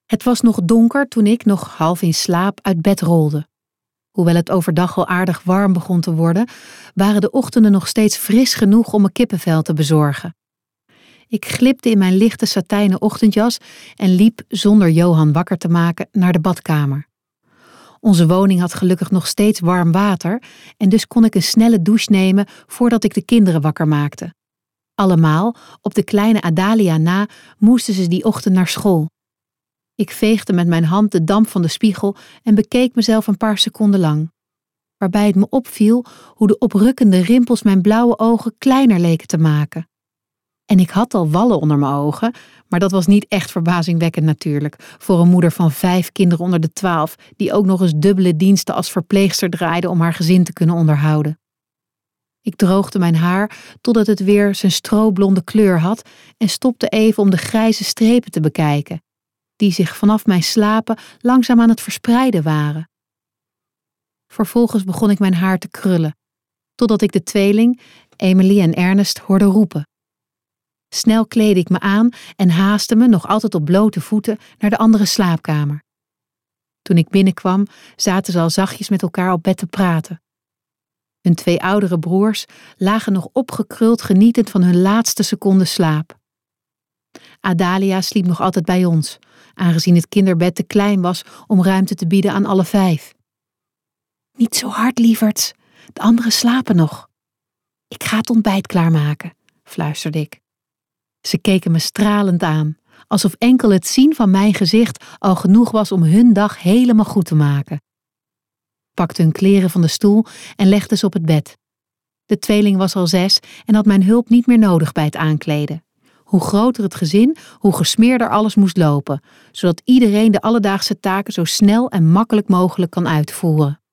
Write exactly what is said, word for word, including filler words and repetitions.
Het was nog donker toen ik, nog half in slaap, uit bed rolde. Hoewel het overdag al aardig warm begon te worden, waren de ochtenden nog steeds fris genoeg om me kippenvel te bezorgen. Ik glipte in mijn lichte satijnen ochtendjas en liep, zonder Johan wakker te maken, naar de badkamer. Onze woning had gelukkig nog steeds warm water en dus kon ik een snelle douche nemen voordat ik de kinderen wakker maakte. Allemaal, op de kleine Adalia na, moesten ze die ochtend naar school. Ik veegde met mijn hand de damp van de spiegel en bekeek mezelf een paar seconden lang. Waarbij het me opviel hoe de oprukkende rimpels mijn blauwe ogen kleiner leken te maken. En ik had al wallen onder mijn ogen, maar dat was niet echt verbazingwekkend natuurlijk, voor een moeder van vijf kinderen onder de twaalf, die ook nog eens dubbele diensten als verpleegster draaide om haar gezin te kunnen onderhouden. Ik droogde mijn haar totdat het weer zijn stroblonde kleur had en stopte even om de grijze strepen te bekijken, die zich vanaf mijn slapen langzaam aan het verspreiden waren. Vervolgens begon ik mijn haar te krullen, totdat ik de tweeling, Emily en Ernest, hoorde roepen. Snel kleedde ik me aan en haastte me, nog altijd op blote voeten, naar de andere slaapkamer. Toen ik binnenkwam, zaten ze al zachtjes met elkaar op bed te praten. Hun twee oudere broers lagen nog opgekruld genietend van hun laatste seconde slaap. Adalia sliep nog altijd bij ons, aangezien het kinderbed te klein was om ruimte te bieden aan alle vijf. Niet zo hard, lieverds, de anderen slapen nog. Ik ga het ontbijt klaarmaken, fluisterde ik. Ze keken me stralend aan, alsof enkel het zien van mijn gezicht al genoeg was om hun dag helemaal goed te maken. Pakte hun kleren van de stoel en legde ze op het bed. De tweeling was al zes en had mijn hulp niet meer nodig bij het aankleden. Hoe groter het gezin, hoe gesmeerder alles moest lopen, zodat iedereen de alledaagse taken zo snel en makkelijk mogelijk kan uitvoeren.